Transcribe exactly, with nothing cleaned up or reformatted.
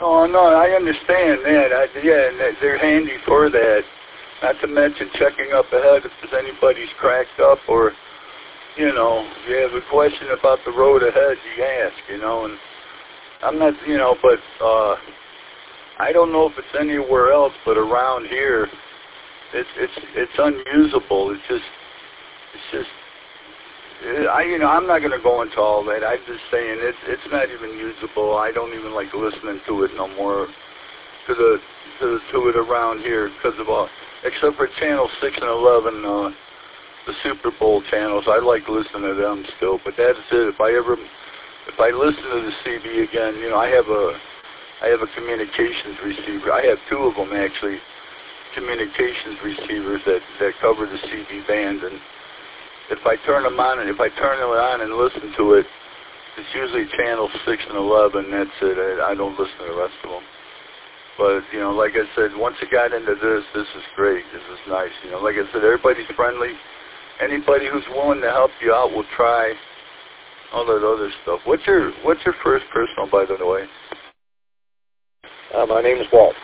Oh, no, I understand that. I, yeah, and that they're handy for that. Not to mention checking up ahead if there's anybody's cracked up or, you know, you have a question about the road ahead, you ask, you know, and I'm not, you know, but uh, I don't know if it's anywhere else, but around here, it's it's it's unusable. It's just, it's just, it, I, you know, I'm not going to go into all that. I'm just saying it's it's not even usable. I don't even like listening to it no more, to the to, to it around here because of all, except for channel six and eleven, uh, the Super Bowl channels. I like listening to them still, but that's it. If I ever If I listen to the C B again, you know, I have a, I have a communications receiver. I have two of them actually, communications receivers that, that cover the C B band. And if I turn them on, and if I turn them on and listen to it, it's usually channel six and eleven. That's it. I, I don't listen to the rest of them. But you know, like I said, once I got into this, this is great. This is nice. You know, like I said, everybody's friendly. Anybody who's willing to help you out will try. All that other stuff. What's your What's your first personal, by the way? Uh, my name is Walt.